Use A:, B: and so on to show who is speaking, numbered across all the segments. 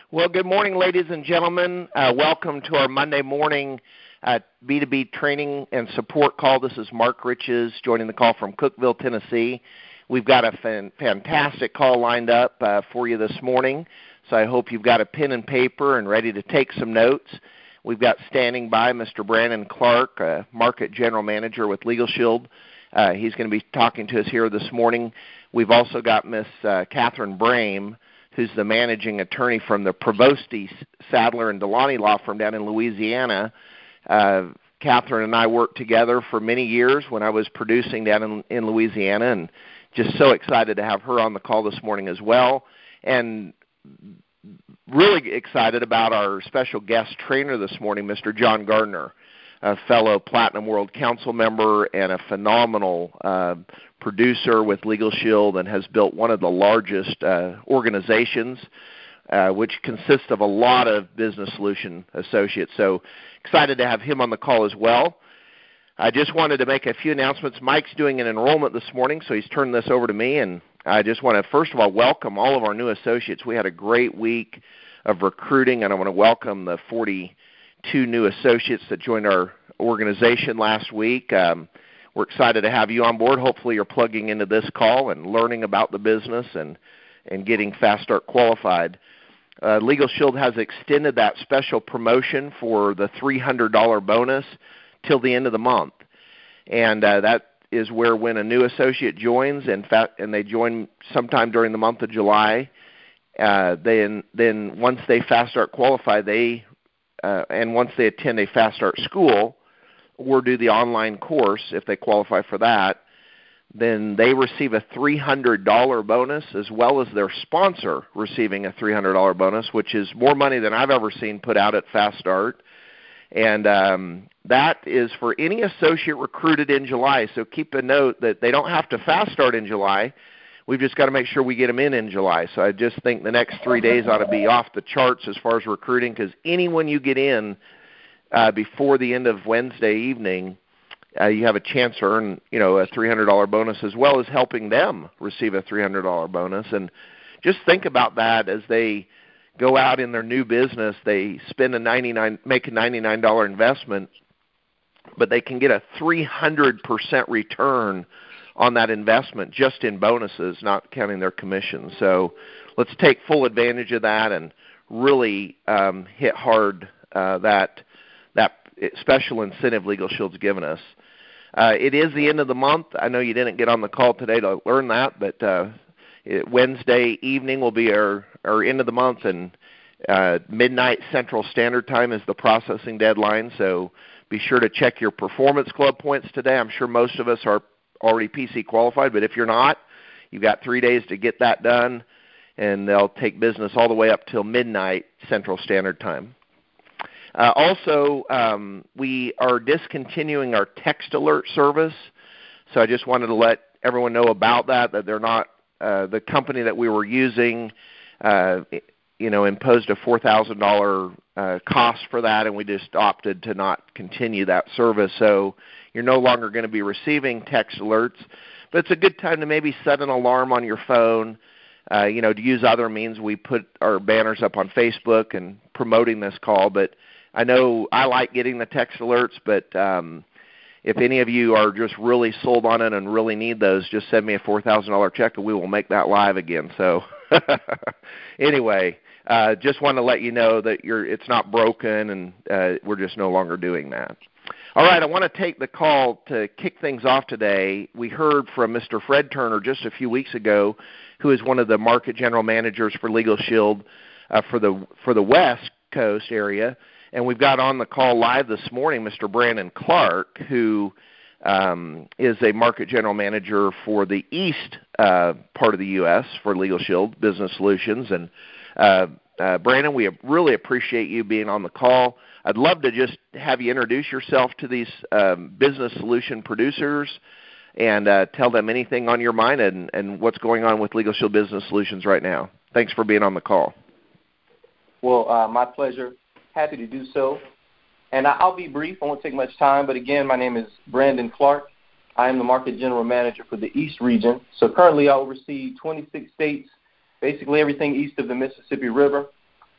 A: Well, good morning, ladies and gentlemen. Welcome to our Monday morning B2B training and support call. This is Mark Riches joining the call from Cookeville, Tennessee. We've got a fantastic call lined up for you this morning, so I hope you've got a pen and paper and ready to take some notes. We've got standing by Mr. Brandon Clark, Market General Manager with Legal Shield. He's going to be talking to us here this morning. We've also got Miss Catherine Brame, who's the managing attorney from the Provosti, Sadler, and Delani law firm down in Louisiana. Catherine and I worked together for many years when I was producing down in Louisiana, and just so excited to have her on the call this morning as well. And really excited about our special guest trainer this morning, Mr. John Gardner, a fellow Platinum World Council member and a phenomenal producer with Legal Shield, and has built one of the largest organizations, which consists of a lot of business solution associates. So excited to have him on the call as well. I just wanted to make a few announcements. Mike's doing an enrollment this morning, so he's turned this over to me, and I just want to, first of all, welcome all of our new associates. We had a great week of recruiting, and I want to welcome the 42 new associates that joined our organization last week. We're excited to have you on board. Hopefully you're plugging into this call and learning about the business and getting Fast Start qualified. Legal Shield has extended that special promotion for the $300 bonus till the end of the month. And that is where when a new associate joins, and they join sometime during the month of July, then once they Fast Start qualify, and once they attend a Fast Start school or do the online course, if they qualify for that, then they receive a $300 bonus, as well as their sponsor receiving a $300 bonus, which is more money than I've ever seen put out at Fast Start. And that is for any associate recruited in July. So keep a note that they don't have to Fast Start in July. We've just got to make sure we get them in July. So I just think the next 3 days ought to be off the charts as far as recruiting, because anyone you get in before the end of Wednesday evening, you have a chance to earn, a $300 bonus, as well as helping them receive a $300 bonus. And just think about that as they go out in their new business. They spend make a $99 investment, but they can get a 300% return on that investment just in bonuses, not counting their commissions. So let's take full advantage of that and really hit hard that special incentive Legal Shield's given us. It is the end of the month. I know you didn't get on the call today to learn that, but Wednesday evening will be our end of the month, and midnight Central Standard Time is the processing deadline. So be sure to check your Performance Club points today. I'm sure most of us are already PC qualified, but if you're not, you've got 3 days to get that done, and they'll take business all the way up till midnight Central Standard Time. Also, we are discontinuing our text alert service, so I just wanted to let everyone know about that they're not the company that we were using, imposed a $4,000 cost for that, and we just opted to not continue that service. So you're no longer going to be receiving text alerts, but it's a good time to maybe set an alarm on your phone, to use other means. We put our banners up on Facebook and promoting this call, but I know I like getting the text alerts, but if any of you are just really sold on it and really need those, just send me a $4,000 check and we will make that live again. So anyway, just want to let you know that it's not broken, and we're just no longer doing that. All right, I want to take the call to kick things off today. We heard from Mr. Fred Turner just a few weeks ago, who is one of the market general managers for Legal Shield for the West Coast area. And we've got on the call live this morning Mr. Brandon Clark, who is a market general manager for the East part of the U.S. for Legal Shield Business Solutions. And Brandon, we really appreciate you being on the call. I'd love to just have you introduce yourself to these business solution producers and tell them anything on your mind and what's going on with Legal Shield Business Solutions right now. Thanks for being on the call.
B: Well, my pleasure. Happy to do so. And I'll be brief. I won't take much time. But, again, my name is Brandon Clark. I am the Market General Manager for the East region. So currently I oversee 26 states, basically everything east of the Mississippi River.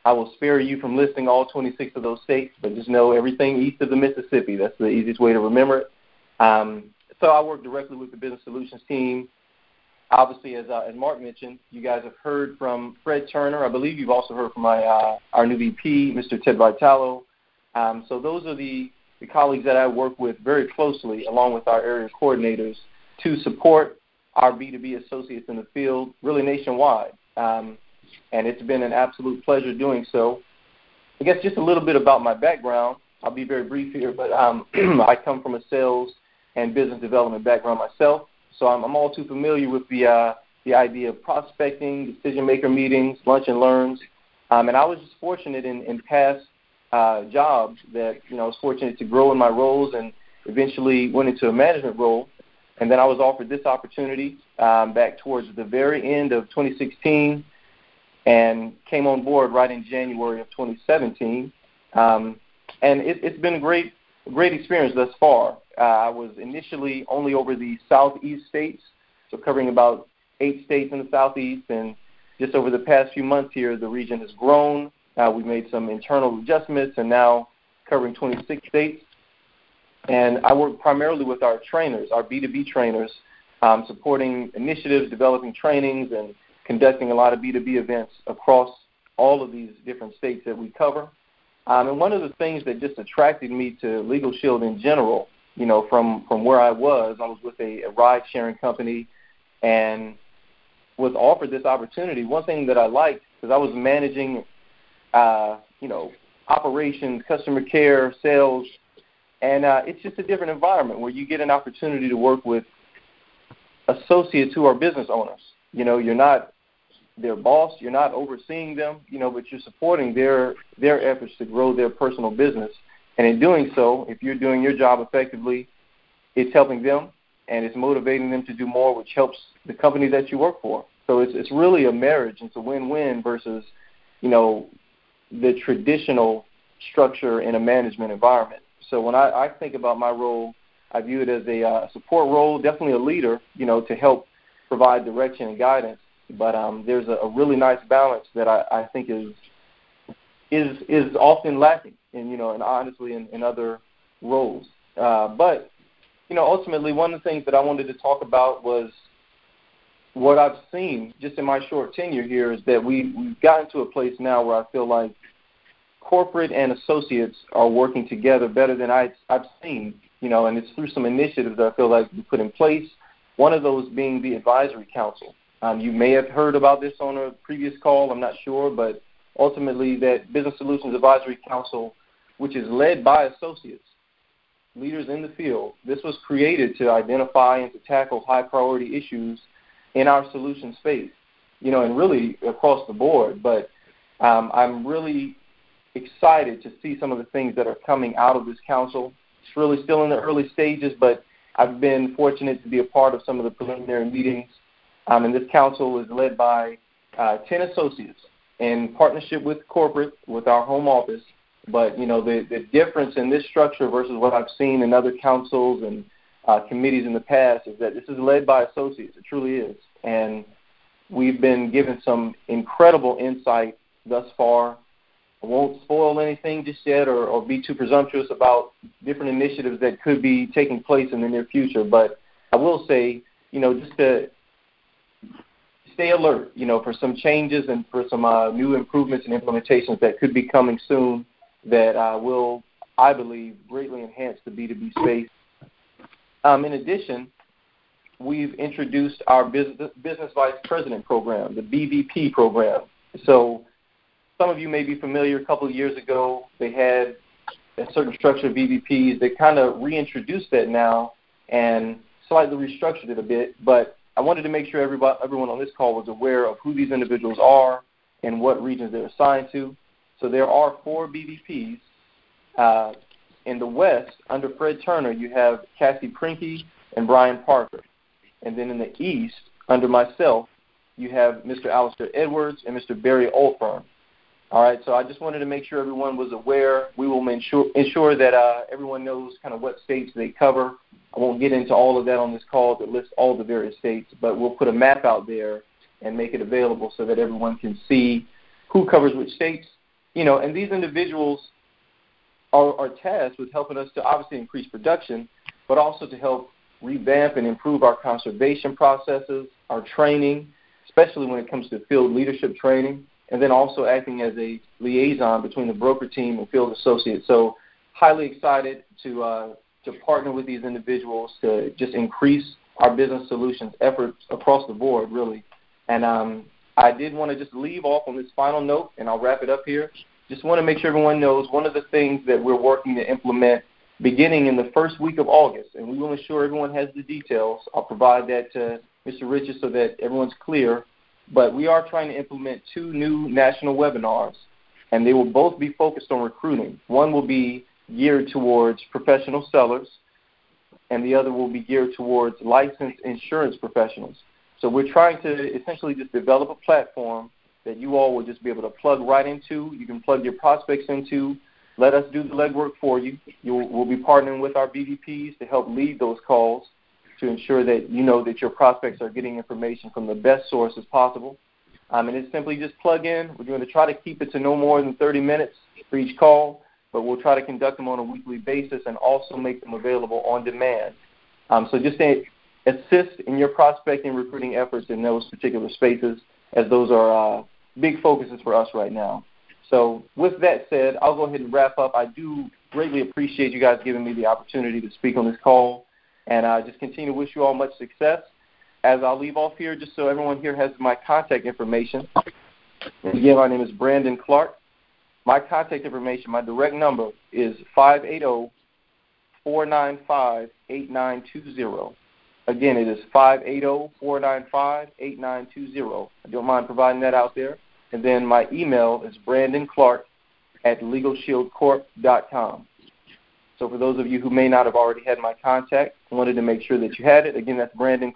B: I will spare you from listing all 26 of those states, but just know everything east of the Mississippi. That's the easiest way to remember it. So I work directly with the Business Solutions team. Obviously, as Mark mentioned, you guys have heard from Fred Turner. I believe you've also heard from our new VP, Mr. Ted Vitalo. So those are the colleagues that I work with very closely, along with our area coordinators, to support our B2B associates in the field, really nationwide. And it's been an absolute pleasure doing so. I guess just a little bit about my background. I'll be very brief here, but I come from a sales and business development background myself, so I'm all too familiar with the idea of prospecting, decision-maker meetings, lunch and learns. And I was just fortunate in past jobs that, I was fortunate to grow in my roles and eventually went into a management role. And then I was offered this opportunity back towards the very end of 2016 and came on board right in January of 2017. And it's been a great experience thus far. I was initially only over the southeast states, so covering about 8 states in the southeast, and just over the past few months here, the region has grown. We've made some internal adjustments and now covering 26 states. And I work primarily with our trainers, our B2B trainers, supporting initiatives, developing trainings, and conducting a lot of B2B events across all of these different states that we cover. And one of the things that just attracted me to Legal Shield in general, from where I was with a ride-sharing company and was offered this opportunity. One thing that I liked, because I was managing, operations, customer care, sales, and it's just a different environment where you get an opportunity to work with associates who are business owners. You're not their boss, you're not overseeing them, but you're supporting their efforts to grow their personal business. And in doing so, if you're doing your job effectively, it's helping them and it's motivating them to do more, which helps the company that you work for. So it's really a marriage. It's a win-win versus, the traditional structure in a management environment. So when I think about my role, I view it as a support role, definitely a leader, to help provide direction and guidance. But there's a really nice balance that I think is often lacking, and honestly in other roles. But ultimately, one of the things that I wanted to talk about was what I've seen just in my short tenure here is that we've gotten to a place now where I feel like corporate and associates are working together better than I've seen, and it's through some initiatives that I feel like we put in place. One of those being the advisory council. You may have heard about this on a previous call, I'm not sure, but ultimately that Business Solutions Advisory Council, which is led by associates, leaders in the field, this was created to identify and to tackle high-priority issues in our solution space, and really across the board. But I'm really excited to see some of the things that are coming out of this council. It's really still in the early stages, but I've been fortunate to be a part of some of the preliminary meetings. And this council is led by 10 associates in partnership with corporate, with our home office. But, the difference in this structure versus what I've seen in other councils and committees in the past is that this is led by associates. It truly is. And we've been given some incredible insight thus far. I won't spoil anything just yet or be too presumptuous about different initiatives that could be taking place in the near future. But I will say, just to stay alert, for some changes and for some new improvements and implementations that could be coming soon that will, I believe, greatly enhance the B2B space. In addition, we've introduced our Business Vice President program, the BVP program. So some of you may be familiar, a couple of years ago, they had a certain structure of BVPs. They kind of reintroduced that now and slightly restructured it a bit, but I wanted to make sure everyone on this call was aware of who these individuals are and what regions they're assigned to. So there are 4 BVPs. In the West, under Fred Turner, you have Cassie Prinke and Brian Parker. And then in the East, under myself, you have Mr. Alistair Edwards and Mr. Barry Olfern. All right, so I just wanted to make sure everyone was aware. We will ensure that everyone knows kind of what states they cover. I won't get into all of that on this call that lists all the various states, but we'll put a map out there and make it available so that everyone can see who covers which states And these individuals are tasked with helping us to obviously increase production, but also to help revamp and improve our conservation processes, our training, especially when it comes to field leadership training, and then also acting as a liaison between the broker team and field associates. So highly excited to partner with these individuals to just increase our business solutions efforts across the board, really. And I did want to just leave off on this final note, and I'll wrap it up here. Just want to make sure everyone knows one of the things that we're working to implement beginning in the first week of August, and we will ensure everyone has the details. I'll provide that to Mr. Riches so that everyone's clear. But we are trying to implement 2 new national webinars, and they will both be focused on recruiting. One will be geared towards professional sellers, and the other will be geared towards licensed insurance professionals. So we're trying to essentially just develop a platform that you all will just be able to plug right into. You can plug your prospects into. Let us do the legwork for you. We'll be partnering with our BDPs to help lead those calls to ensure that you know that your prospects are getting information from the best sources possible. And it's simply just plug in. We're going to try to keep it to no more than 30 minutes for each call, but we'll try to conduct them on a weekly basis and also make them available on demand. So just to assist in your prospecting recruiting efforts in those particular spaces, as those are big focuses for us right now. So with that said, I'll go ahead and wrap up. I do greatly appreciate you guys giving me the opportunity to speak on this call, and I just continue to wish you all much success. As I'll leave off here, just so everyone here has my contact information. And again, my name is Brandon Clark. My contact information, my direct number is 580-495-8920. Again, it is 580-495-8920. I don't mind providing that out there. And then my email is brandonclark@legalshieldcorp.com. So for those of you who may not have already had my contact, I wanted to make sure that you had it. Again, that's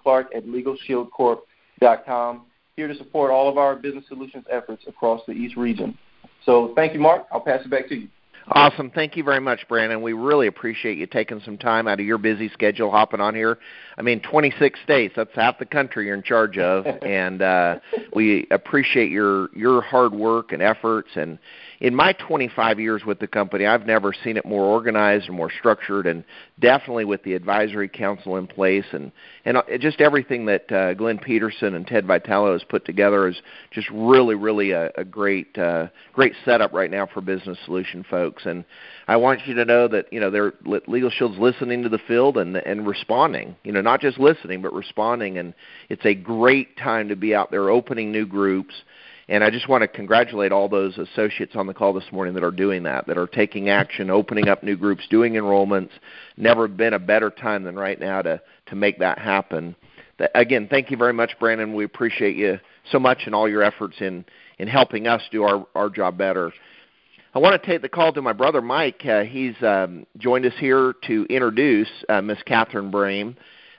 B: brandonclark@legalshieldcorp.com. Here to support all of our business solutions efforts across the East region. So thank you, Mark. I'll pass it back to you.
A: Awesome. Thank you very much, Brandon. We really appreciate you taking some time out of your busy schedule hopping on here. 26 states, that's half the country you're in charge of, and we appreciate your hard work and efforts. And in my 25 years with the company, I've never seen it more organized and more structured, and definitely with the advisory council in place and just everything that Glenn Peterson and Ted Vitale has put together is just really a great setup right now for business solution folks. And I want you to know that they're Legal Shield's listening to the field and responding. Not just listening but responding. And it's a great time to be out there opening new groups. And I just want to congratulate all those associates on the call this morning that are doing that are taking action, opening up new groups, doing enrollments. Never been a better time than right now to make that happen. Again, thank you very much, Brandon. We appreciate you so much and all your efforts in helping us do our job better. I want to take the call to my brother, Mike. He's joined us here to introduce Miss Catherine Brame.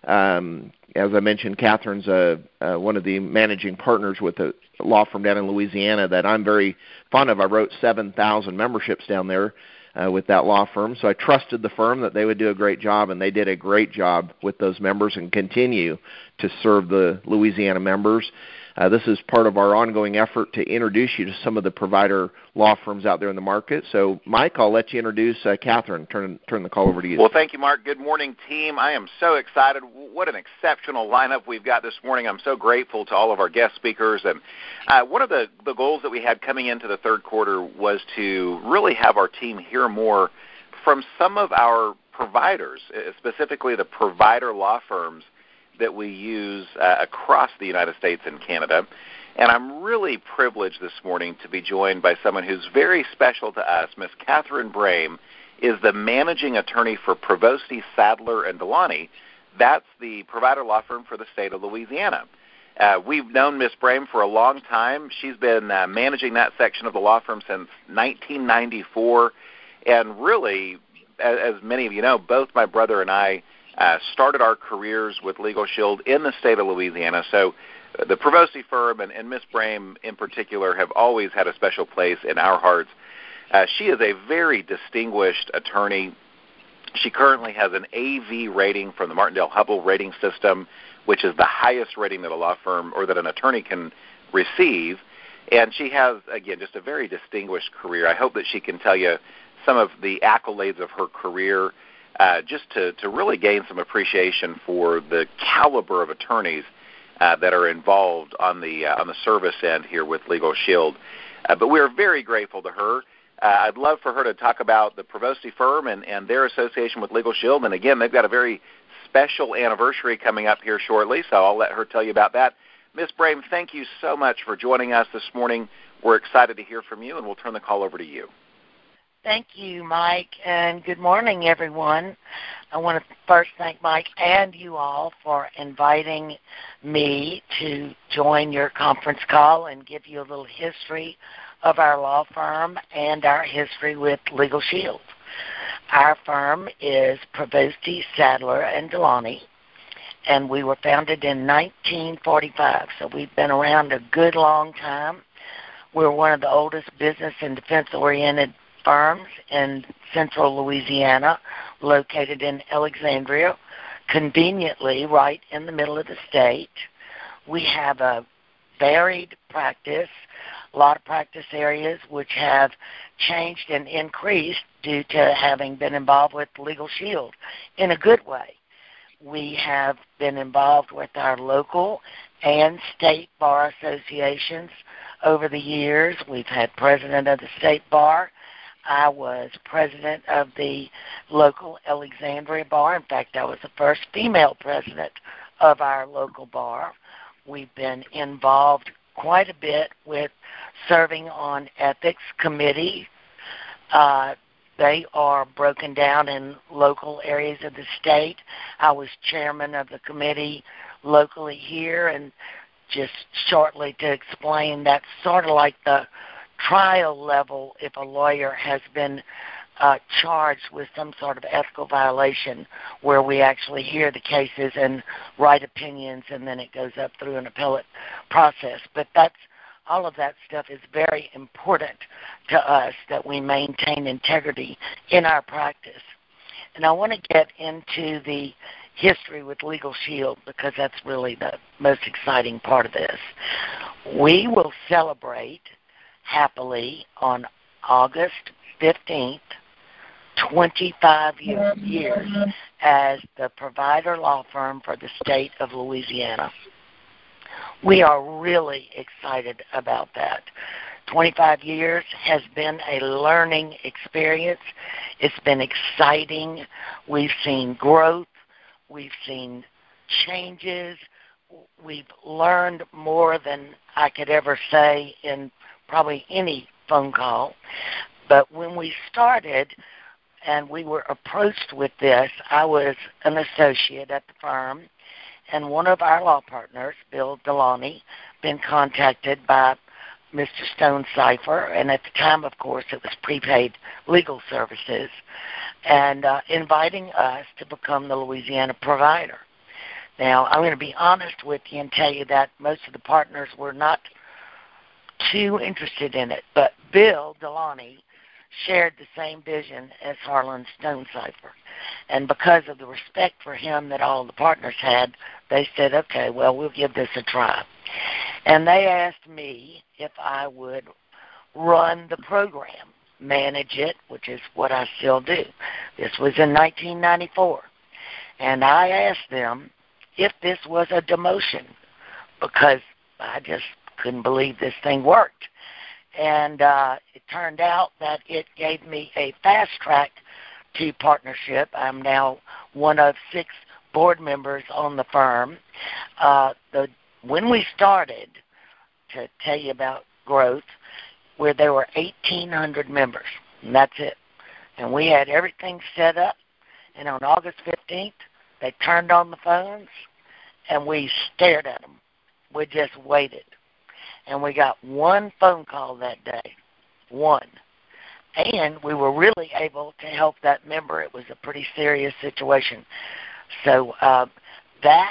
A: As I mentioned, Catherine's one of the managing partners with a law firm down in Louisiana that I'm very fond of. I wrote 7,000 memberships down there with that law firm, so I trusted the firm that they would do a great job, and they did a great job with those members and continue to serve the Louisiana members. This is part of our ongoing effort to introduce you to some of the provider law firms out there in the market. So, Mike, I'll let you introduce Catherine. Turn the call over to you.
C: Well, thank you, Mark. Good morning, team. I am so excited. What an exceptional lineup we've got this morning. I'm so grateful to all of our guest speakers. And one of the goals that we had coming into the third quarter was to really have our team hear more from some of our providers, specifically the provider law firms that we use across the United States and Canada. And I'm really privileged this morning to be joined by someone who's very special to us. Miss Catherine Brame is the managing attorney for Provosti, Sadler, and Delani. That's the provider law firm for the state of Louisiana. We've known Miss Brame for a long time. She's been managing that section of the law firm since 1994. And really, as many of you know, both my brother and I started our careers with Legal Shield in the state of Louisiana. So the Provosti firm and Miss Brame in particular have always had a special place in our hearts. She is a very distinguished attorney. She currently has an AV rating from the Martindale-Hubbell rating system, which is the highest rating that a law firm or that an attorney can receive. And she has, again, just a very distinguished career. I hope that she can tell you some of the accolades of her career, just to really gain some appreciation for the caliber of attorneys that are involved on the service end here with Legal Shield. But we are very grateful to her. I'd love for her to talk about the Provosti firm and their association with Legal Shield. And again, they've got a very special anniversary coming up here shortly, so I'll let her tell you about that. Ms. Brame, thank you so much for joining us this morning. We're excited to hear from you, and we'll turn the call over to you.
D: Thank you, Mike, and good morning, everyone. I want to first thank Mike and you all for inviting me to join your conference call and give you a little history of our law firm and our history with Legal Shield. Our firm is Provosti, Sadler, and Delani, and we were founded in 1945, so we've been around a good long time. We're one of the oldest business and defense-oriented firms in central Louisiana, located in Alexandria, conveniently right in the middle of the state. We have a varied practice, a lot of practice areas which have changed and increased due to having been involved with Legal Shield in a good way. We have been involved with our local and state bar associations over the years. We've had president of the state bar. I was president of the local Alexandria bar. In fact, I was the first female president of our local bar. We've been involved quite a bit with serving on ethics committee. They are broken down in local areas of the state. I was chairman of the committee locally here, and just shortly to explain, that's sort of like the trial level if a lawyer has been charged with some sort of ethical violation, where we actually hear the cases and write opinions, and then it goes up through an appellate process. But all of that stuff is very important to us, that we maintain integrity in our practice. And I want to get into the history with Legal Shield because that's really the most exciting part of this. We will celebrate happily on August 15th, 25 years as the provider law firm for the state of Louisiana. We are really excited about that. 25 years has been a learning experience. It's been exciting. We've seen growth. We've seen changes. We've learned more than I could ever say in probably any phone call. But when we started and we were approached with this, I was an associate at the firm, and one of our law partners, Bill Delani, been contacted by Mr. Stone Cipher, and at the time, of course, it was prepaid legal services, and inviting us to become the Louisiana provider. Now, I'm going to be honest with you and tell you that most of the partners were not too interested in it, but Bill Delani shared the same vision as Harlan Stone Cipher. And because of the respect for him that all the partners had, they said, okay, well, we'll give this a try. And they asked me if I would run the program, manage it, which is what I still do. This was in 1994. And I asked them if this was a demotion, because I just couldn't believe this thing worked. And it turned out that it gave me a fast track to partnership. I'm now one of 6 board members on the firm. When we started, to tell you about growth, where there were 1,800 members, and that's it. And we had everything set up, and on August 15th, they turned on the phones, and we stared at them. We just waited. And we got one phone call that day, one. And we were really able to help that member. It was a pretty serious situation. So that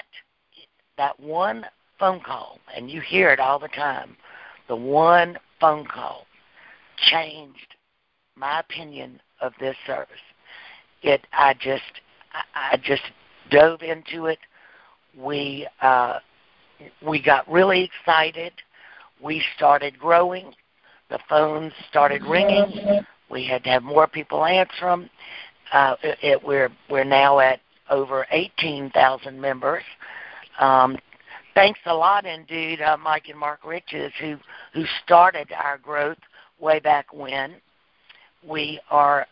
D: one phone call, and you hear it all the time, the one phone call changed my opinion of this service. I just dove into it. We got really excited. we started growing. The phones started ringing. We had to have more people answer them. We're now at over 18,000 members. Thanks a lot indeed, Mike and Mark Riches, who started our growth way back when. We are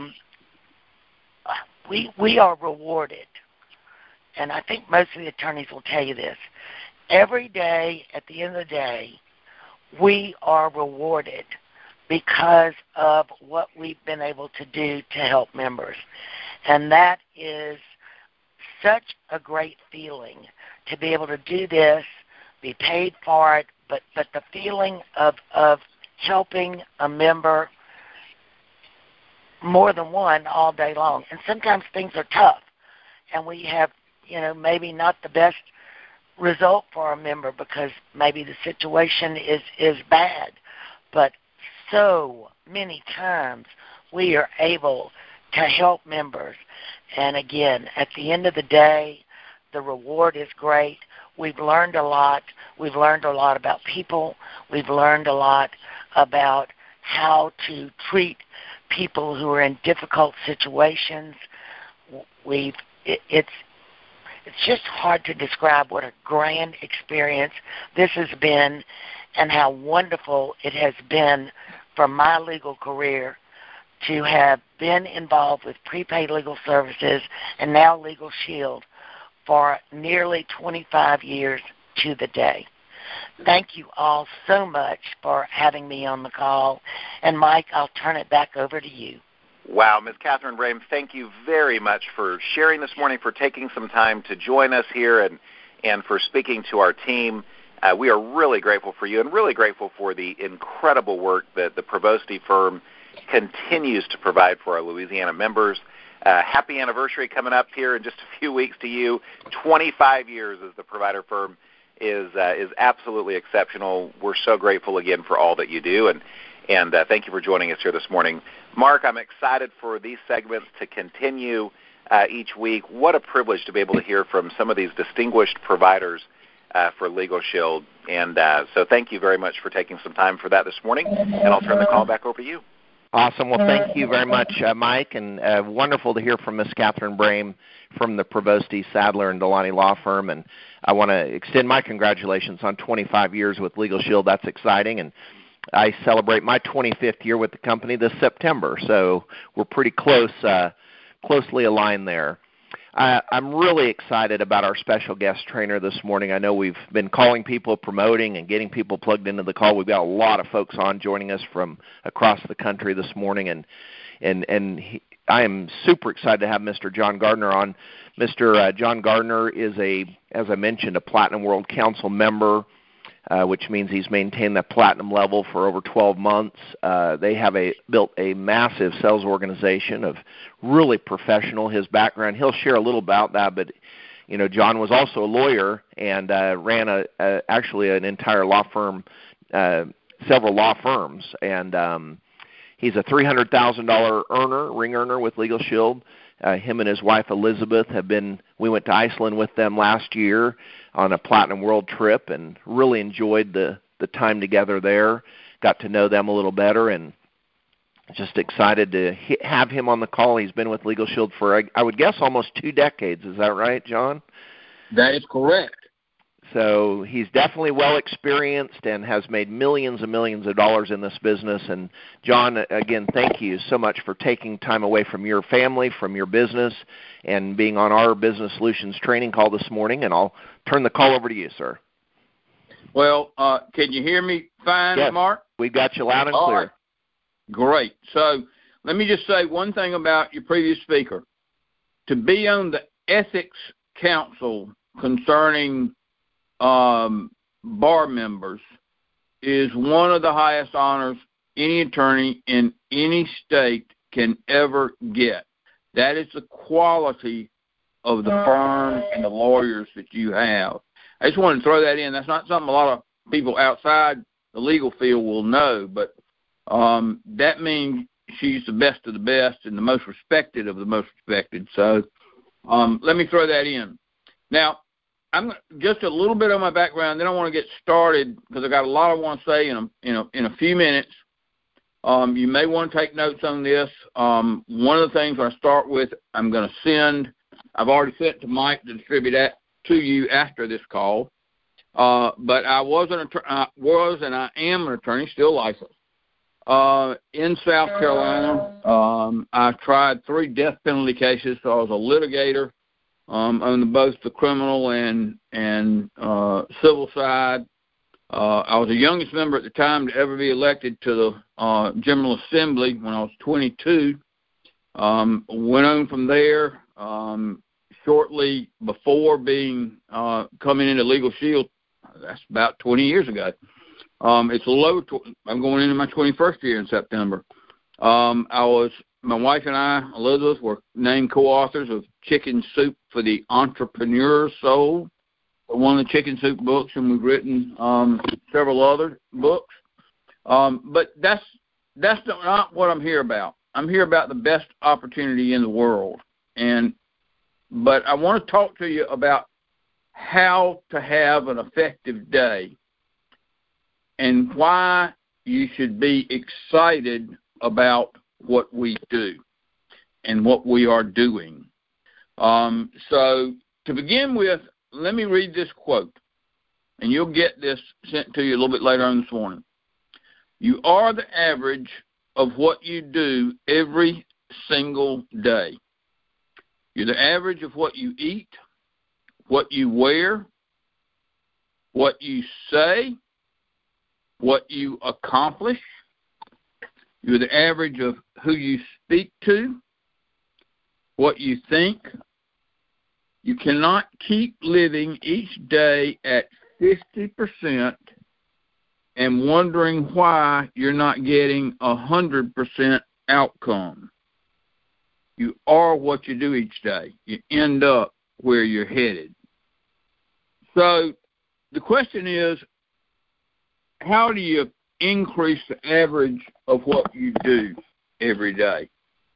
D: rewarded, and I think most of the attorneys will tell you this. Every day, at the end of the day, we are rewarded because of what we've been able to do to help members, and that is such a great feeling to be able to do this, be paid for it, but the feeling of helping a member, more than one, all day long. And sometimes things are tough, and we have, maybe not the best result for a member because maybe the situation is bad. But so many times we are able to help members. And again, at the end of the day, the reward is great. We've learned a lot. We've learned a lot about people. We've learned a lot about how to treat people who are in difficult situations. It's just hard to describe what a grand experience this has been and how wonderful it has been for my legal career to have been involved with prepaid legal services and now Legal Shield for nearly 25 years to the day. Thank you all so much for having me on the call. And, Mike, I'll turn it back over to you.
C: Wow, Ms. Catherine Brame, thank you very much for sharing this morning, for taking some time to join us here and for speaking to our team. We are really grateful for you and really grateful for the incredible work that the Provosti firm continues to provide for our Louisiana members. Happy anniversary coming up here in just a few weeks to you. 25 years as the provider firm is absolutely exceptional. We're so grateful again for all that you do, and thank you for joining us here this morning. Mark, I'm excited for these segments to continue each week. What a privilege to be able to hear from some of these distinguished providers for Legal Shield. And so thank you very much for taking some time for that this morning, and I'll turn the call back over to you.
A: Awesome. Well, thank you very much, Mike, and wonderful to hear from Ms. Catherine Brame from the Provosti, Sadler, and Delani Law Firm. And I want to extend my congratulations on 25 years with Legal Shield. That's exciting. And I celebrate my 25th year with the company this September, so we're pretty closely aligned there. I'm really excited about our special guest trainer this morning. I know we've been calling people, promoting, and getting people plugged into the call. We've got a lot of folks on joining us from across the country this morning, and I am super excited to have Mr. John Gardner on. Mr. John Gardner is, as I mentioned, a Platinum World Council member, which means he's maintained that platinum level for over 12 months. They have built a massive sales organization of really professional. His background, he'll share a little about that, but John was also a lawyer and ran actually an entire law firm, several law firms, and he's a $300,000 ring earner with Legal Shield. Him and his wife Elizabeth we went to Iceland with them last year on a Platinum World trip and really enjoyed the time together there, got to know them a little better, and just excited to have him on the call. He's been with Legal Shield for, I would guess, almost 2 decades. Is that right, John?
E: That is correct.
A: So he's definitely well experienced and has made millions and millions of dollars in this business. And John, again, thank you so much for taking time away from your family, from your business, and being on our Business Solutions training call this morning. And I'll turn the call over to you, sir.
E: Well, can you hear me fine,
A: yes,
E: Mark?
A: We got you loud and clear.
E: Right. Great. So let me just say one thing about your previous speaker. To be on the Ethics Council concerning bar members is one of the highest honors any attorney in any state can ever get. That is the quality of the firm and the lawyers that you have. I just wanted to throw that in. That's not something a lot of people outside the legal field will know, but that means she's the best of the best and the most respected of the most respected. So let me throw that in. Now, I'm just a little bit of my background. Then I want to get started because I got a lot I want to say in a few minutes. You may want to take notes on this. One of the things I start with, I'm going to send. I've already sent to Mike to distribute that to you after this call. But I was and I am an attorney, still licensed. In South Carolina, I tried 3 death penalty cases, so I was a litigator on both the criminal and civil side. I was the youngest member at the time to ever be elected to the General Assembly when I was 22. Went on from there shortly before coming into Legal Shield. That's about 20 years ago. I'm going into my 21st year in September. My wife and I, Elizabeth, were named co-authors of Chicken Soup for the Entrepreneur's Soul, one of the Chicken Soup books, and we've written several other books. But that's not what I'm here about. I'm here about the best opportunity in the world. But I want to talk to you about how to have an effective day and why you should be excited about what we do and what we are doing. So to begin with, let me read this quote, and you'll get this sent to you a little bit later on this morning. You are the average of what you do every single day. You're the average of what you eat, what you wear, what you say, what you accomplish. You're the average of who you speak to, what you think. You cannot keep living each day at 50% and wondering why you're not getting 100% outcome. You are what you do each day. You end up where you're headed. So the question is, how do you increase the average of what you do every day?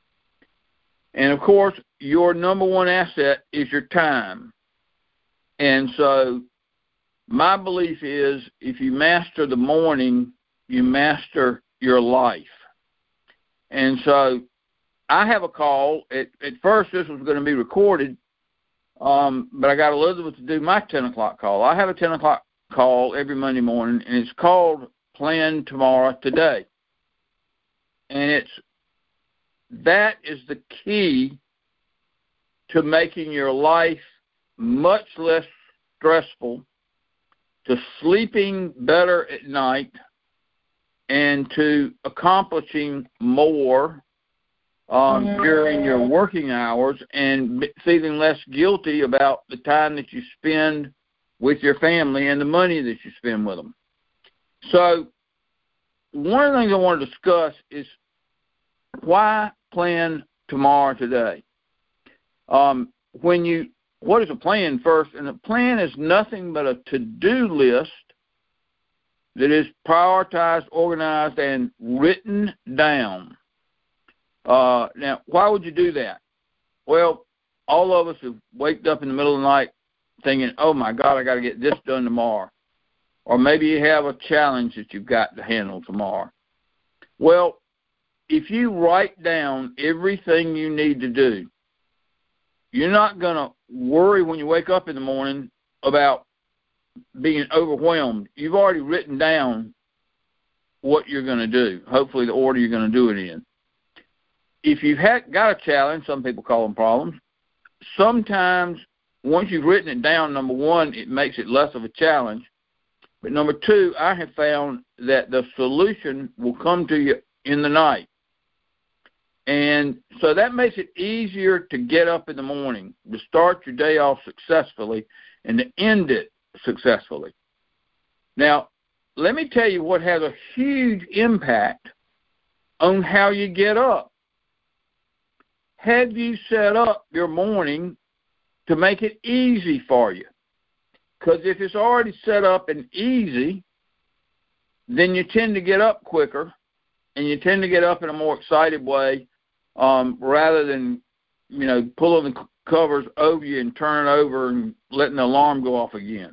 E: And, of course, your number one asset is your time. And so my belief is if you master the morning, you master your life. And so I have a call. At first, this was going to be recorded, but I got Elizabeth to do my 10 o'clock call. I have a 10 o'clock call every Monday morning, and it's called Plan Tomorrow Today. And that is the key to making your life much less stressful, to sleeping better at night, and to accomplishing more during your working hours and feeling less guilty about the time that you spend with your family and the money that you spend with them. So one of the things I want to discuss is why plan tomorrow today. What is a plan first? And a plan is nothing but a to-do list that is prioritized, organized, and written down. Now, why would you do that? Well, all of us have waked up in the middle of the night thinking, oh, my God, I got to get this done tomorrow. Or maybe you have a challenge that you've got to handle tomorrow. Well, if you write down everything you need to do, you're not going to worry when you wake up in the morning about being overwhelmed. You've already written down what you're going to do, hopefully the order you're going to do it in. If you've got a challenge, some people call them problems, sometimes once you've written it down, number one, it makes it less of a challenge. But number two, I have found that the solution will come to you in the night. And so that makes it easier to get up in the morning, to start your day off successfully, and to end it successfully. Now, let me tell you what has a huge impact on how you get up. Have you set up your morning to make it easy for you? Because if it's already set up and easy, then you tend to get up quicker, and you tend to get up in a more excited way rather than, pulling the covers over you and turn it over and letting the alarm go off again.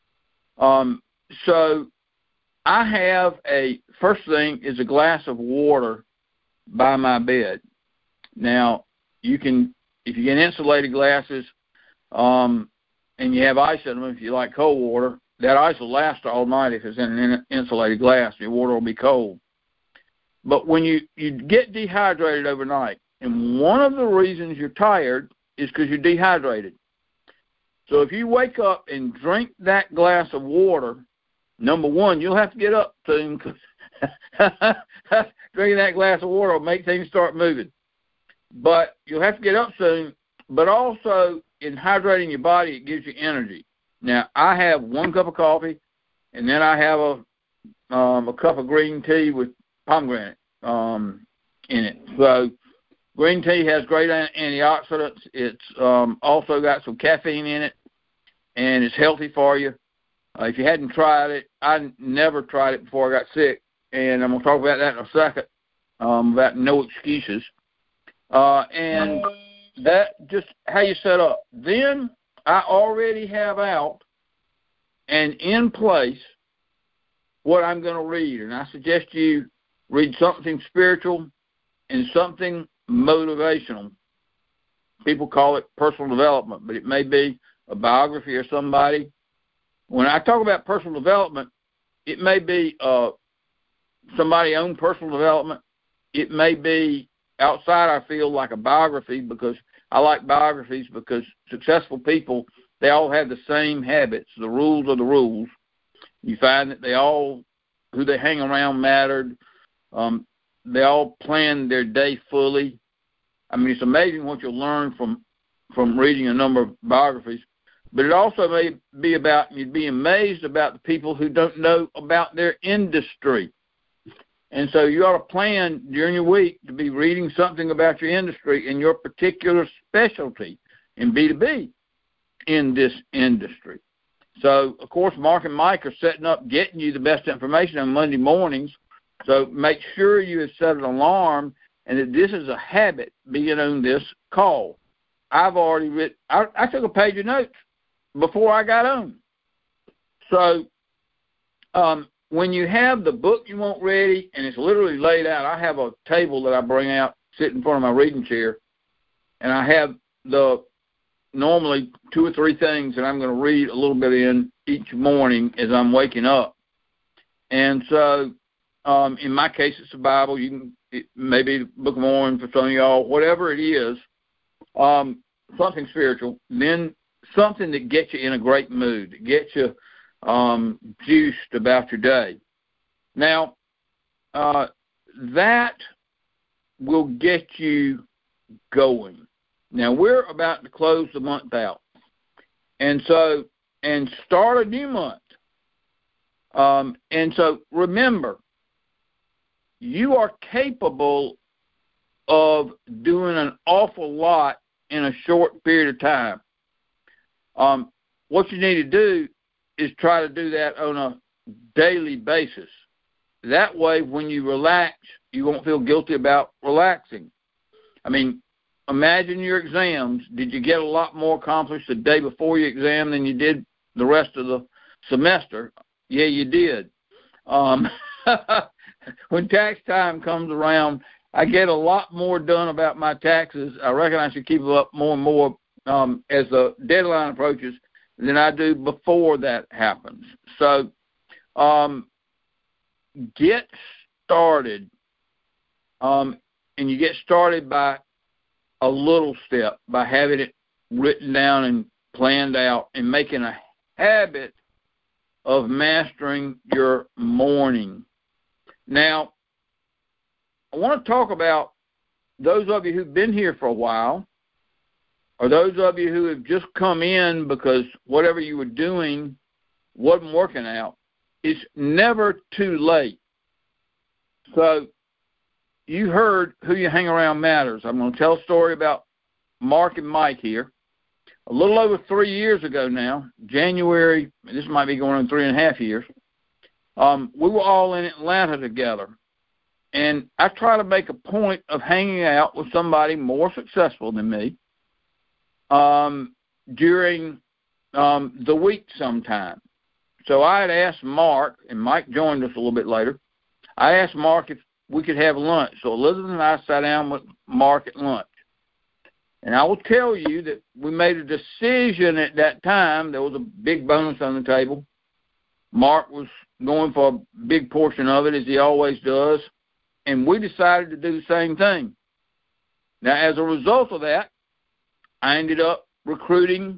E: So I have first thing is a glass of water by my bed. Now, if you get insulated glasses, and you have ice in them, if you like cold water, that ice will last all night if it's in an insulated glass. Your water will be cold. But when you get dehydrated overnight, and one of the reasons you're tired is because you're dehydrated. So if you wake up and drink that glass of water, number one, you'll have to get up soon because drinking that glass of water will make things start moving. But you'll have to get up soon. But also, in hydrating your body, it gives you energy. Now, I have 1 cup of coffee, and then I have a cup of green tea with pomegranate in it. So green tea has great antioxidants. It's also got some caffeine in it, and it's healthy for you. If you hadn't tried it, I never tried it before I got sick, and I'm going to talk about that in a second, about no excuses. And that just how you set up. Then I already have out and in place what I'm going to read, and I suggest you read something spiritual and something motivational. People call it personal development, but it may be a biography of somebody. When I talk about personal development, it may be somebody's own personal development. It may be outside our field like a biography, because I like biographies because successful people, they all have the same habits. The rules are the rules. You find that who they hang around mattered. They all plan their day fully. I mean, it's amazing what you'll learn from reading a number of biographies. But it also may be you'd be amazed about the people who don't know about their industry. And so you ought to plan during your week to be reading something about your industry and your particular specialty in B2B in this industry. So, of course, Mark and Mike are setting up getting you the best information on Monday mornings. So make sure you have set an alarm and that this is a habit being on this call. I've already I took a page of notes before I got on. So when you have the book you want ready and it's literally laid out, I have a table that I bring out, sit in front of my reading chair, and I have normally 2 or 3 things that I'm going to read a little bit in each morning as I'm waking up. And so in my case, it's the Bible. It may be the Book of Mormon for some of y'all, whatever it is, something spiritual, then something that gets you in a great mood, that gets you juiced about your day. Now, that will get you going. Now, we're about to close the month out, and start a new month. And so remember, you are capable of doing an awful lot in a short period of time. What you need to do is try to do that on a daily basis. That way, when you relax, you won't feel guilty about relaxing. I mean, imagine your exams. Did you get a lot more accomplished the day before your exam than you did the rest of the semester? Yeah, you did. When tax time comes around, I get a lot more done about my taxes. I reckon I should keep it up more and more as the deadline approaches than I do before that happens. So get started. And you get started by a little step, by having it written down and planned out and making a habit of mastering your morning. Now, I want to talk about those of you who've been here for a while, or those of you who have just come in because whatever you were doing wasn't working out. It's never too late. So you heard who you hang around matters. I'm going to tell a story about Mark and Mike here. A little over 3 years ago now, January, this might be going on 3.5 years, we were all in Atlanta together. And I try to make a point of hanging out with somebody more successful than me, during the week sometime. So I had asked Mark, and Mike joined us a little bit later. I asked Mark if we could have lunch. So Elizabeth and I sat down with Mark at lunch. And I will tell you that we made a decision at that time. There was a big bonus on the table. Mark was going for a big portion of it, as he always does. And we decided to do the same thing. Now, as a result of that, I ended up recruiting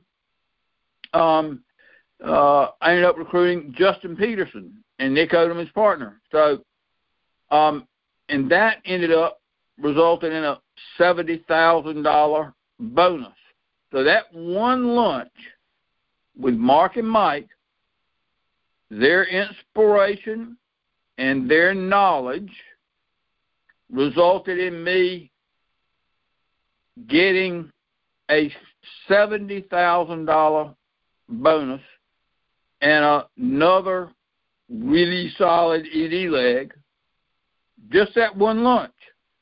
E: Justin Peterson and Nick Odom, his partner. So, and that ended up resulting in a $70,000 bonus. So that one lunch with Mark and Mike, their inspiration and their knowledge resulted in me getting a $70,000 bonus and another really solid ED leg, just that one lunch.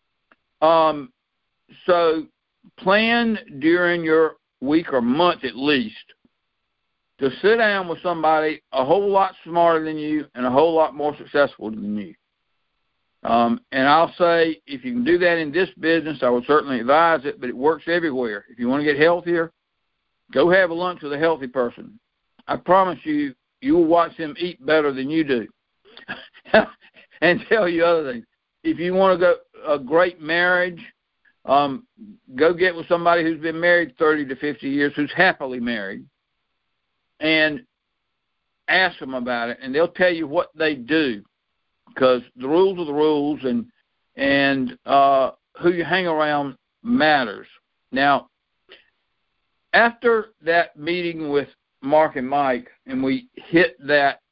E: So plan during your week or month at least to sit down with somebody a whole lot smarter than you and a whole lot more successful than you. And I'll say, if you can do that in this business, I would certainly advise it, but it works everywhere. If you want to get healthier, go have a lunch with a healthy person. I promise you, you will watch them eat better than you do. And tell you other things. If you want to go a great marriage, go get with somebody who's been married 30 to 50 years, who's happily married, and ask them about it, and they'll tell you what they do, because the rules are the rules, and who you hang around matters. Now, after that meeting with Mark and Mike, and we hit that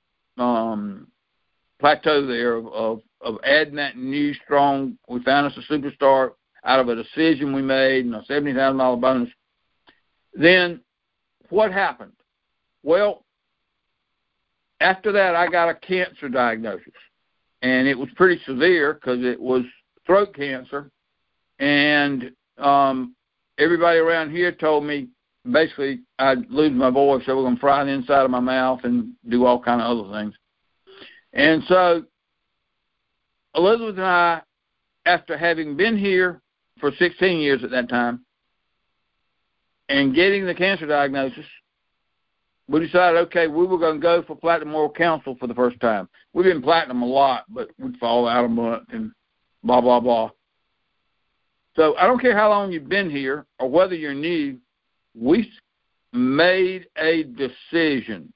E: plateau there of adding that new strong, we found us a superstar out of a decision we made and a $70,000 bonus. Then what happened? Well, after that, I got a cancer diagnosis, and it was pretty severe because it was throat cancer, and everybody around here told me basically I'd lose my voice, so we're going to fry the inside of my mouth and do all kind of other things. And so Elizabeth and I, after having been here for 16 years at that time and getting the cancer diagnosis, we decided, okay, we were going to go for Platinum World Council for the first time. We've been platinum a lot, but we'd fall out a month and blah, blah, blah. So I don't care how long you've been here or whether you're new, we made a decision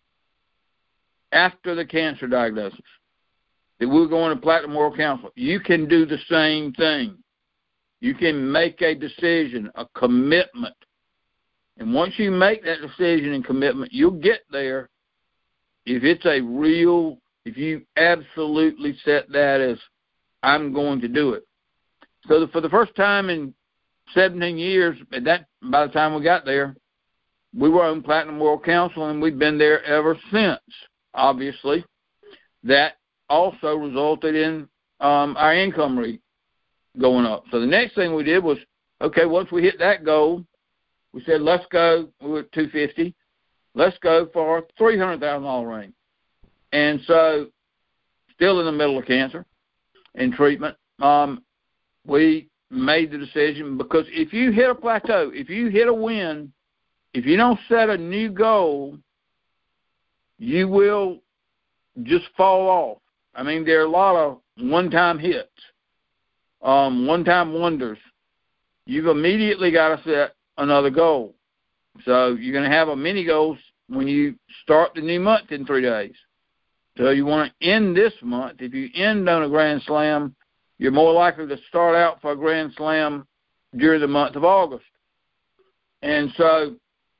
E: after the cancer diagnosis that we're going to Platinum World Council. You can do the same thing. You can make a decision, a commitment. And once you make that decision and commitment, you'll get there if it's a real, if you absolutely set that as, I'm going to do it. So for the first time in 17 years, by the time we got there, we were on Platinum World Council, and we've been there ever since. Obviously, that also resulted in our income rate going up. So the next thing we did was, okay, once we hit that goal, we said, let's go, we were at 250, let's go for a $300,000 range. And so, still in the middle of cancer and treatment, we made the decision, because if you hit a plateau, if you hit a win, if you don't set a new goal, you will just fall off. I mean, there are a lot of one-time hits, one-time wonders. You've immediately got to set another goal. So you're going to have a mini goals when you start the new month in 3 days. So you want to end this month. If you end on a Grand Slam, you're more likely to start out for a Grand Slam during the month of August. And so,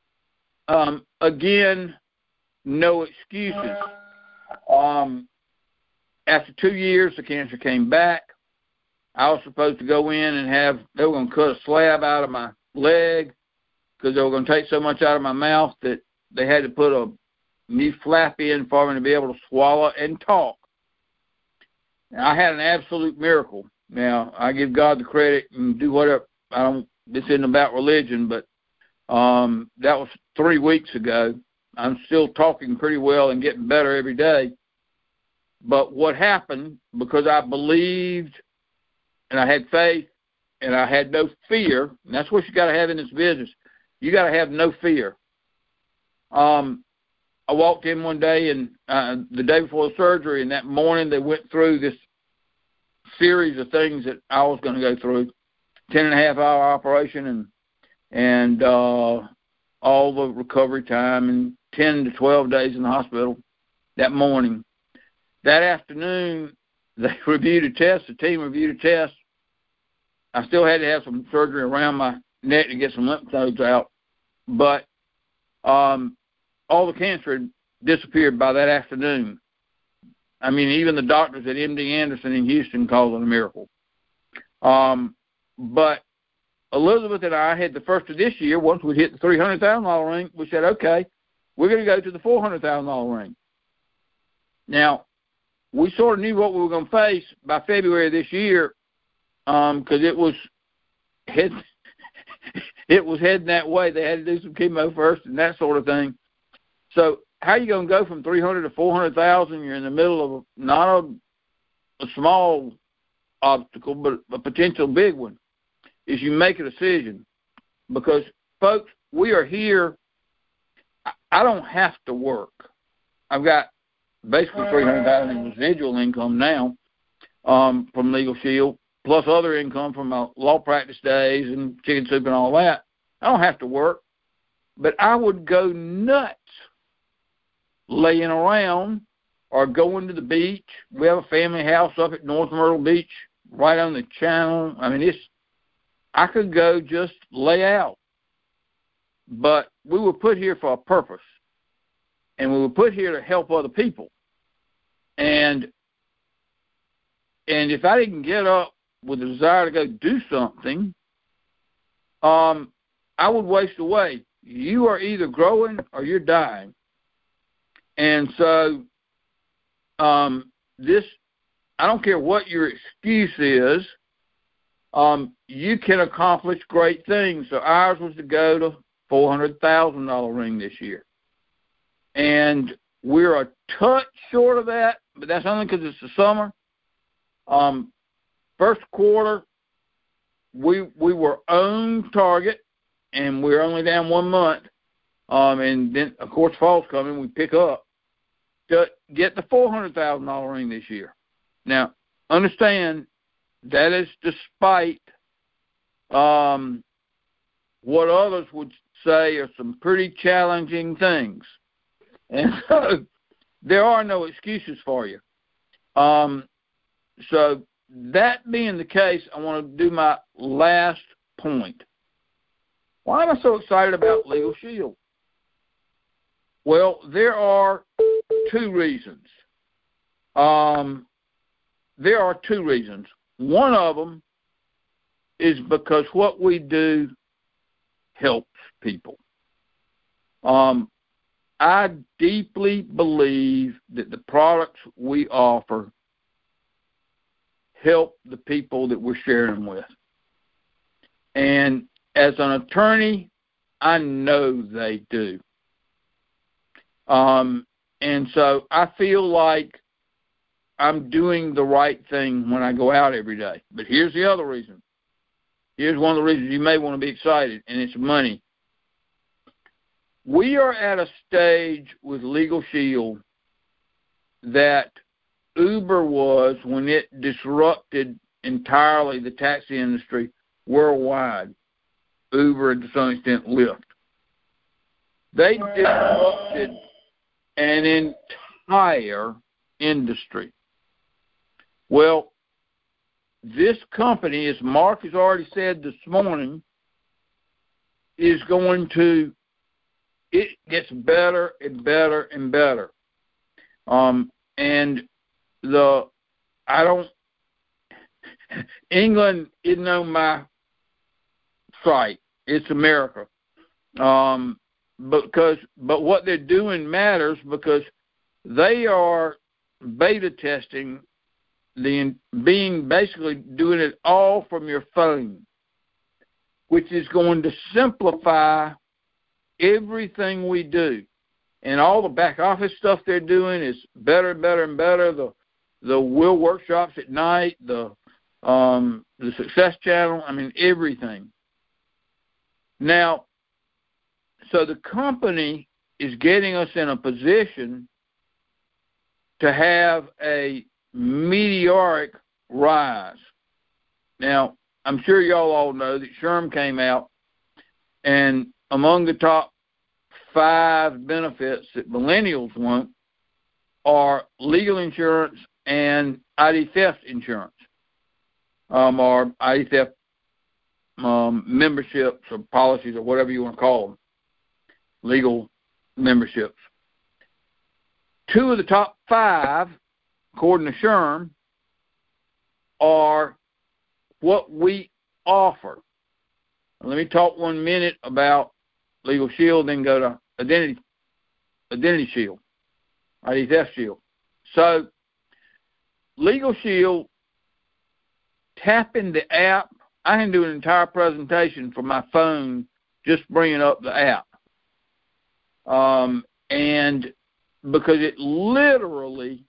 E: again, no excuses. After 2 years, the cancer came back. I was supposed to go in and they were going to cut a slab out of my leg because they were going to take so much out of my mouth that they had to put a new flap in for me to be able to swallow and talk. I had an absolute miracle. Now, I give God the credit and do whatever. This isn't about religion, but That was 3 weeks ago. I'm still talking pretty well and getting better every day. But what happened, because I believed and I had faith and I had no fear, and that's what you got to have in this business. You got to have no fear. I walked in one day, and the day before the surgery, and that morning they went through this series of things that I was going to go through, 10.5-hour operation and all the recovery time and 10 to 12 days in the hospital that morning. That afternoon, they reviewed a test. The team reviewed a test. I still had to have some surgery around my neck to get some lymph nodes out, but all the cancer had disappeared by that afternoon. I mean, even the doctors at MD Anderson in Houston called it a miracle. But Elizabeth and I had the first of this year, once we hit the $300,000 ring, we said, okay, we're going to go to the $400,000 ring. Now, we sort of knew what we were going to face by February of this year, because it was heading that way. They had to do some chemo first and that sort of thing. So how are you going to go from 300 to 400,000? You're in the middle of not a small obstacle, but a potential big one. Is you make a decision, because folks, we are here. I don't have to work. I've got basically $300,000 in residual income now from Legal Shield, plus other income from my law practice days and chicken soup and all that. I don't have to work, but I would go nuts laying around or going to the beach. We have a family house up at North Myrtle Beach, right on the channel. I mean, I could go just lay out. But we were put here for a purpose, and we were put here to help other people. And if I didn't get up with a desire to go do something, I would waste away. You are either growing or you're dying. And so I don't care what your excuse is, you can accomplish great things. So ours was to go to $400,000 ring this year. And we're a touch short of that, but that's only because it's the summer. First quarter, we were on target, and we're only down 1 month. And then, of course, fall's coming, we pick up to get the $400,000 ring this year. Now, understand that is despite what others would say are some pretty challenging things. And so there are no excuses for you. So that being the case, I want to do my last point. Why am I so excited about Legal Shield? Well, there are two reasons. There are two reasons. One of them is because what we do helps people. I deeply believe that the products we offer help the people that we're sharing them with. And as an attorney, I know they do. And so I feel like I'm doing the right thing when I go out every day. But here's the other reason. Here's one of the reasons you may want to be excited, and it's money. We are at a stage with Legal Shield that Uber was when it disrupted entirely the taxi industry worldwide. Uber and to some extent Lyft. They disrupted an entire industry. Well, this company, as Mark has already said this morning, is going to, it gets better and better and better. And England isn't on my site. It's America. But what they're doing matters, because they are beta testing basically doing it all from your phone, which is going to simplify everything we do. And all the back office stuff they're doing is better and better and better. The will workshops at night, the Success Channel, I mean, everything. Now, so the company is getting us in a position to have a meteoric rise. Now, I'm sure y'all all know that SHRM came out, and among the top 5 benefits that millennials want are legal insurance and ID theft insurance, or ID theft memberships or policies or whatever you want to call them, legal memberships. 2 of the top 5, according to SHRM, are what we offer. Let me talk 1 minute about Legal Shield, then go to Identity Shield, ID Theft Shield. So, Legal Shield, tapping the app. I can do an entire presentation from my phone just bringing up the app. And because it literally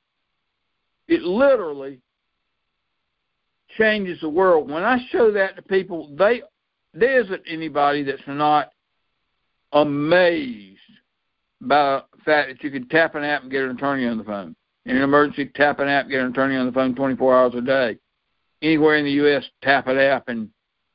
E: changes the world. When I show that to people, there isn't anybody that's not amazed by the fact that you can tap an app and get an attorney on the phone. In an emergency, tap an app, get an attorney on the phone 24 hours a day. Anywhere in the U.S., tap an app and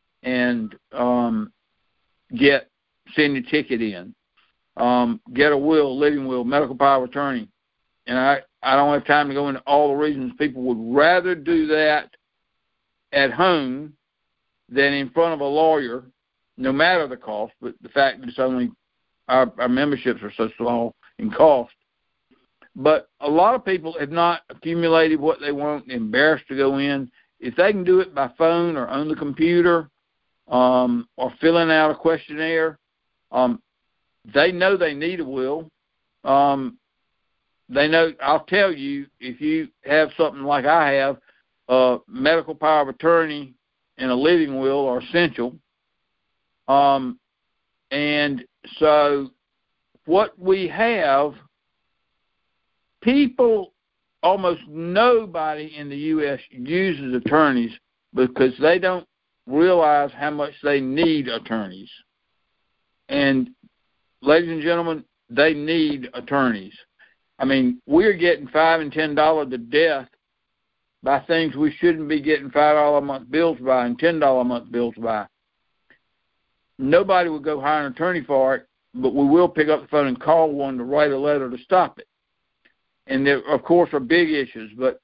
E: send your ticket in. Get a will, living will, medical power of attorney. And I don't have time to go into all the reasons people would rather do that at home than in front of a lawyer, no matter the cost, but the fact that it's only our memberships are so small in cost. But a lot of people have not accumulated what they want, embarrassed to go in. If they can do it by phone or on the computer or filling out a questionnaire, they know they need a will. They know, I'll tell you, if you have something like I have, medical power of attorney and a living will are essential. And so what we have, people, almost nobody in the U.S. uses attorneys because they don't realize how much they need attorneys. And, ladies and gentlemen, they need attorneys. I mean, we're getting $5 and $10 to death by things we shouldn't be getting $5 a month bills by and $10 a month bills by. Nobody would go hire an attorney for it, but we will pick up the phone and call one to write a letter to stop it. And there, of course, are big issues, but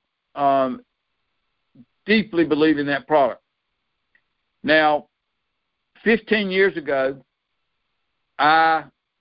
E: deeply believe in that product. Now, 15 years ago, I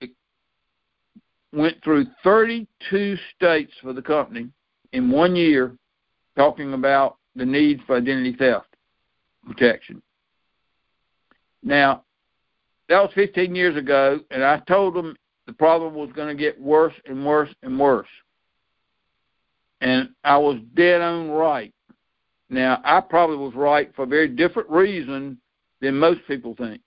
E: went through 32 states for the company in 1 year talking about the need for identity theft protection. Now, that was 15 years ago, and I told them the problem was going to get worse and worse and worse. And I was dead on right. Now, I probably was right for a very different reason than most people think.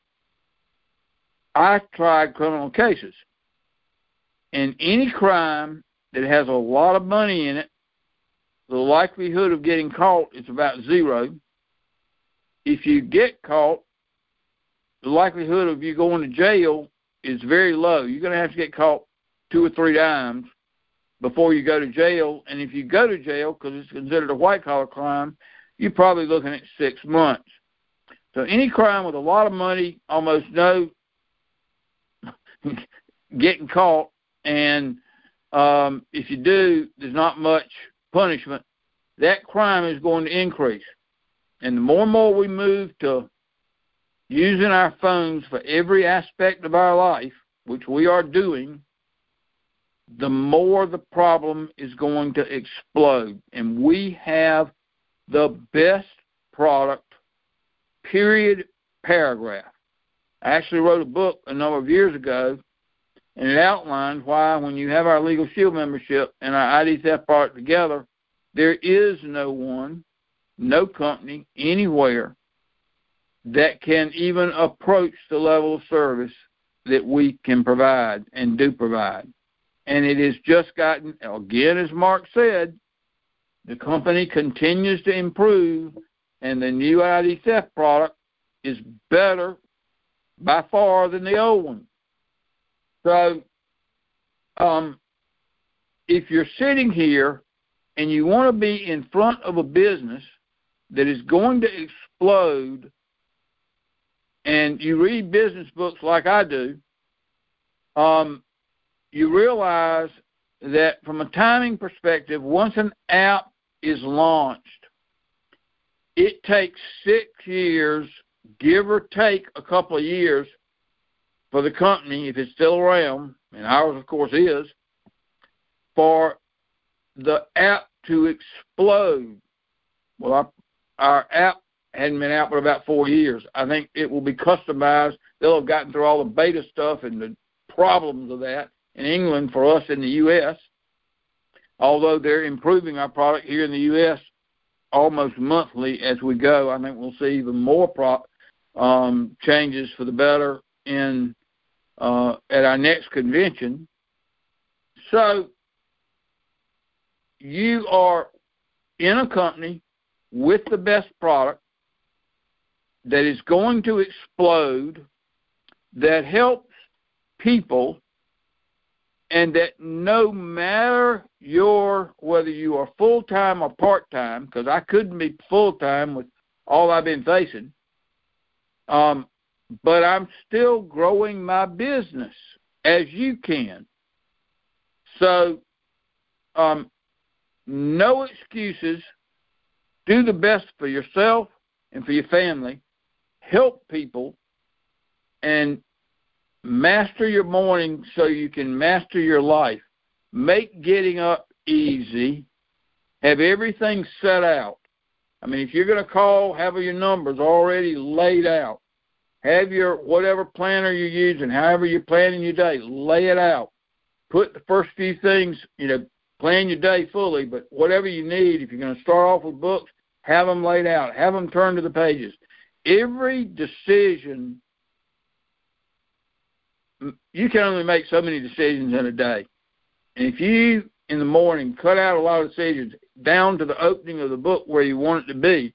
E: I tried criminal cases. And any crime that has a lot of money in it, the likelihood of getting caught is about 0. If you get caught, the likelihood of you going to jail is very low. You're going to have to get caught 2 or 3 times before you go to jail. And if you go to jail, because it's considered a white-collar crime, you're probably looking at 6 months. So any crime with a lot of money, almost no getting caught, and if you do, there's not much punishment, that crime is going to increase. And the more and more we move to using our phones for every aspect of our life, which we are doing, the more the problem is going to explode. And we have the best product, period, paragraph. I actually wrote a book a number of years ago, and it outlines why when you have our Legal Shield membership and our ID theft product together, there is no one, no company, anywhere that can even approach the level of service that we can provide and do provide. And it has just gotten, again, as Mark said, the company continues to improve, and the new ID theft product is better by far than the old one. So if you're sitting here and you want to be in front of a business that is going to explode, and you read business books like I do, you realize that from a timing perspective, once an app is launched, it takes 6 years, give or take a couple of years, for the company, if it's still around, and ours, of course, is, for the app to explode. Well, our app hadn't been out for about 4 years. I think it will be customized. They'll have gotten through all the beta stuff and the problems of that in England for us in the U.S., although they're improving our product here in the U.S. almost monthly as we go. I think we'll see even more changes for the better at our next convention. So you are in a company with the best product that is going to explode, that helps people, and that no matter whether you are full-time or part-time, because I couldn't be full-time with all I've been facing, but I'm still growing my business as you can. So no excuses. Do the best for yourself and for your family. Help people and master your morning so you can master your life. Make getting up easy. Have everything set out. I mean, if you're going to call, have your numbers already laid out. Have your whatever planner you're using, however you're planning your day, lay it out. Put the first few things, plan your day fully, but whatever you need, if you're going to start off with books, have them laid out. Have them turn to the pages. Every decision, you can only make so many decisions in a day. And if you, in the morning, cut out a lot of decisions down to the opening of the book where you want it to be,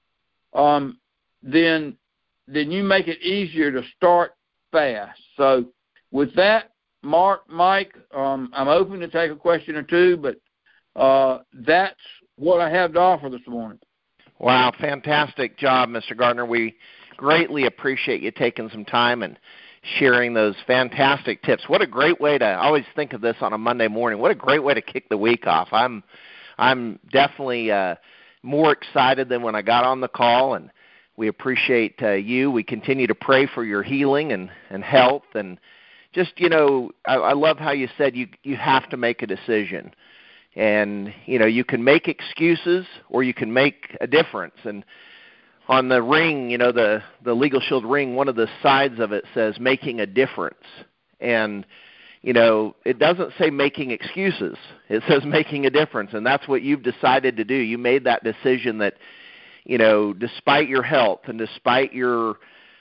E: then you make it easier to start fast. So with that, Mark, Mike, I'm open to take a question or two, but that's what I have to offer this morning.
A: Wow, fantastic job, Mr. Gardner. We greatly appreciate you taking some time and sharing those fantastic tips. What a great way to, I always think of this on a Monday morning, what a great way to kick the week off. I'm definitely more excited than when I got on the call, and we appreciate you. We continue to pray for your healing and health, and just, I love how you said you have to make a decision. And, you can make excuses or you can make a difference. And on the ring, the Legal Shield ring, one of the sides of it says making a difference. And, it doesn't say making excuses. It says making a difference. And that's what you've decided to do. You made that decision that, despite your health and despite your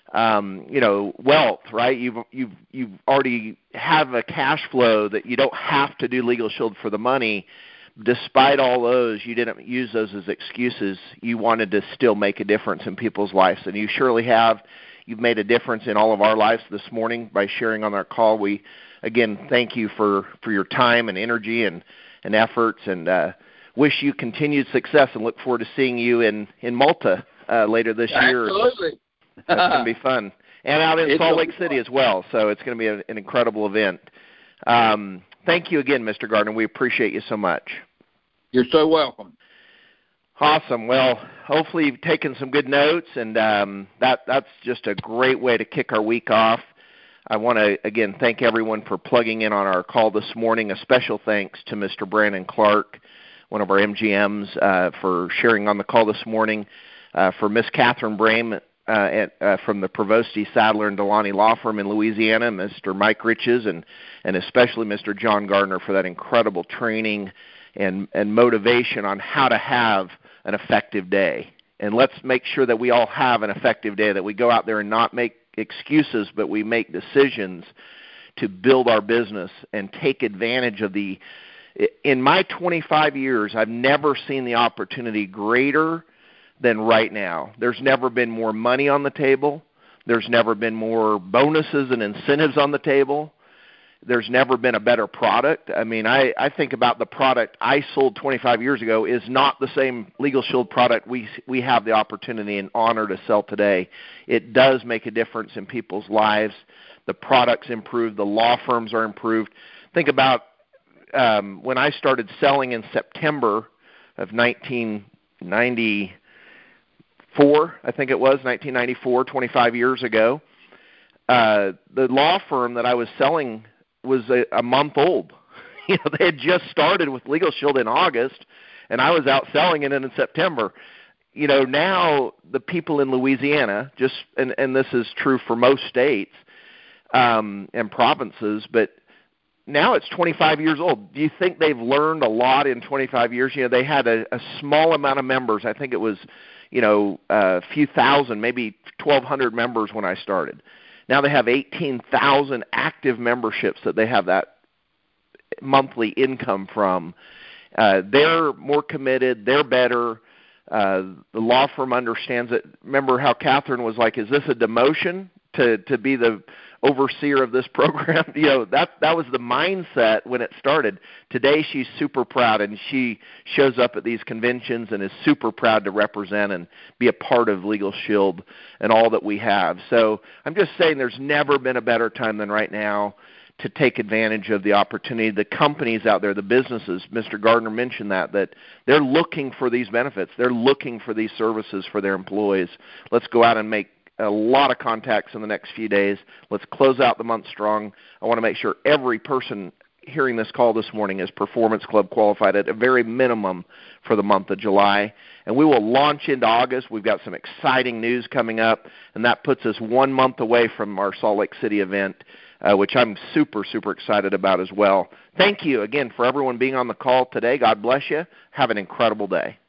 A: wealth, right? You've already have a cash flow that you don't have to do Legal Shield for the money. Despite all those, you didn't use those as excuses. You wanted to still make a difference in people's lives, and you surely have. You've made a difference in all of our lives this morning by sharing on our call. We, again, thank you for your time and energy and efforts, and wish you continued success and look forward to seeing you in Malta later this year.
E: Absolutely.
A: That's going to be fun. And out in Salt Lake City as well, so it's going to be an incredible event. Thank you again, Mr. Gardner. We appreciate you so much.
E: You're so welcome.
A: Awesome. Well, hopefully you've taken some good notes, and that's just a great way to kick our week off. I want to, again, thank everyone for plugging in on our call this morning. A special thanks to Mr. Brandon Clark, one of our MGMs, for sharing on the call this morning, for Miss Catherine Brame, from the Provosti, Sadler, and Delani Law Firm in Louisiana, Mr. Mike Riches, and especially Mr. John Gardner for that incredible training and motivation on how to have an effective day. And let's make sure that we all have an effective day, that we go out there and not make excuses, but we make decisions to build our business and take advantage of the. In my 25 years, I've never seen the opportunity greater than right now. There's never been more money on the table. There's never been more bonuses and incentives on the table. There's never been a better product. I mean, I think about the product I sold 25 years ago is not the same Legal Shield product we have the opportunity and honor to sell today. It does make a difference in people's lives. The product's improved. The law firms are improved. Think about when I started selling in September of 1994, I think it was, 1994, 25 years ago, the law firm that I was selling was a month old. You know, they had just started with Legal Shield in August, and I was out selling it in September. You know, now the people in Louisiana, and this is true for most states and provinces, but now it's 25 years old. Do you think they've learned a lot in 25 years? You know, they had a small amount of members. I think it was, a few thousand, maybe 1,200 members when I started. Now they have 18,000 active memberships that they have that monthly income from. They're more committed. They're better. The law firm understands it. Remember how Catherine was like, is this a demotion to be the overseer of this program? You know, that was the mindset when it started. Today she's super proud, and she shows up at these conventions and is super proud to represent and be a part of Legal Shield and all that we have. So I'm just saying there's never been a better time than right now to take advantage of the opportunity. The companies out there, the businesses, Mr. Gardner mentioned that they're looking for these benefits. They're looking for these services for their employees. Let's go out and make a lot of contacts in the next few days. Let's close out the month strong. I want to make sure every person hearing this call this morning is Performance Club qualified at a very minimum for the month of July. And we will launch into August. We've got some exciting news coming up, and that puts us 1 month away from our Salt Lake City event, which I'm super, super excited about as well. Thank you again for everyone being on the call today. God bless you. Have an incredible day.